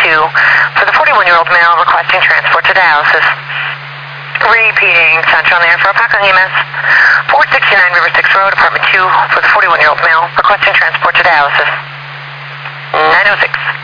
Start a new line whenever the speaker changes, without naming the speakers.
for the 41-year-old male requesting transport to dialysis. Repeating, Central on the air for Alpaca EMS. 469 River 6 Road, apartment 2, for the 41-year-old male requesting transport to dialysis. 906.